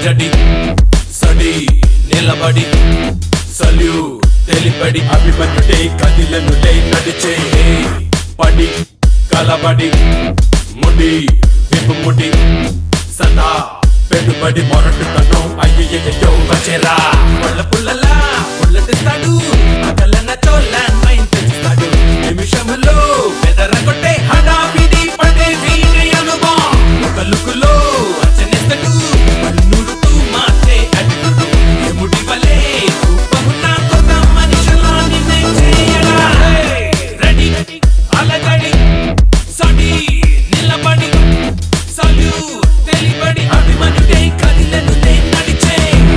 అలజడి సడి నిలబడి సల్యూట్ తెలిపడి అభిమన్యుడే కదిలనులే నడిచే పడి కలబడి ముడి విపుముడి సదా పెట్టుబడి మొరటుతనం అయ్యయ్యో వచ్చేరా పుల్ల పుల్లలా పుల్లటిస్తాడు అకలన్న చోళ్ళన్ మైండ్ తెస్తాడు నిమిషంలో పెదరగొట్టే హడావిడి పడే వీడి అనుభవం ఒక లుకులో అచ్చనిస్తాడు పన్నుడుతూ మాటే అడ్డుడు ఎముడి వలే రూపమున్న కొత్త మనిషిలా నిన్నే చేయడా రెడీ అలజడి సడి నిలబడి సల్యూట్ తెలిబడి అభిమన్యుడే కదిలనులే నడిచే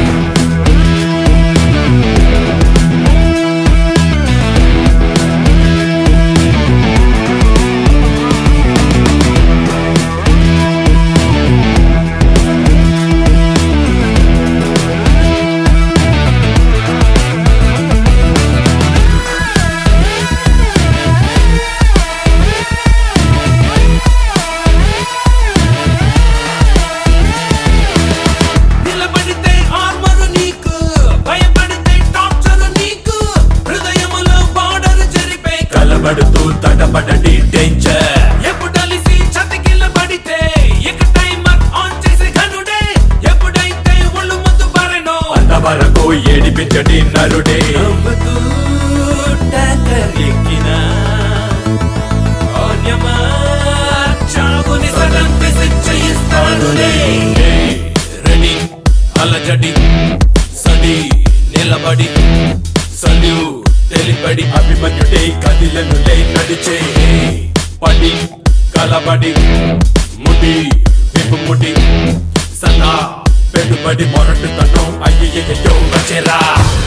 పడుతూ తడబడడి డేంజర్ ఎప్పుడలిసి చతికిల పడితే ఇక టైమర్ ఆన్ చేసే ఘనుడే ఎప్పుడైతే ఒళ్ళు ముందు బారెనో అంతవరకు ఏడిపించడి నరుడే నవ్వుతూ ట్యాంకర్ ఎక్కిన ఓన్యమా చావుని సడన్ మెసేజ్ చేయిస్తాడులే రెడీ అలజడి సడి నిలబడి సల్యూట్ తెలిపడి అభిమన్యుడే కదిలనులే నడిచే పడి కలబడి ముడి విపుముడి సదా పెట్టుబడి మొరటుతనం అయ్యయ్యో వచ్చేరా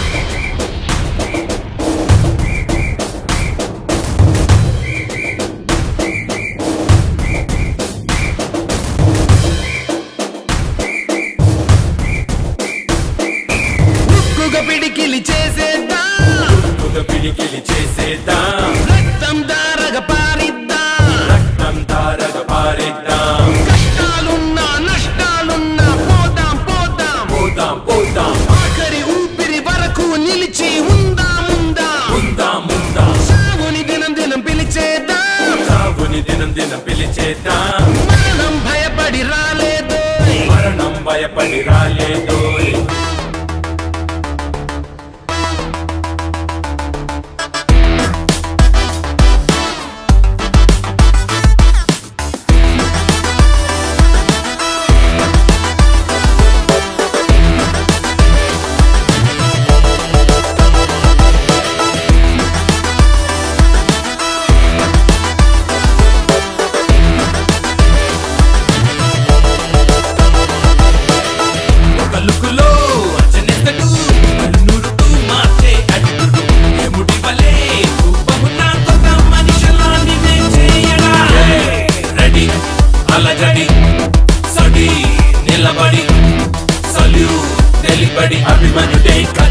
పిడికిలి చేసేద్దాం పిడికిలి చేసేద్దాం రక్తం దారగ పారిద్దాం రక్తం ధారగ పారిద్దాం కష్టాలున్నా నష్టాలున్నా పోదాం పోదాం పోదాం పోదాం ఆఖరి ఊపిరి వరకు నిలిచి ఉందాం ఉందాం ఉందాం సాగుని దినం దినం పిలిచేద్దాం సాగుని దినం దినం పిలిచేద్దాం మరణం భయపడి రాలేదు మరణం భయపడి రాలేదు లుకులో అచ్చనిస్తాడు పన్నుడుతూ మాటే అడ్డుడు ఎముడి వలే రూపమున్న కొత్త మనిషిలా నిన్నే చేయడా రెడీ అలజడి సడి నిలబడి సల్యూట్ తెలిబడి అభిమన్యుడే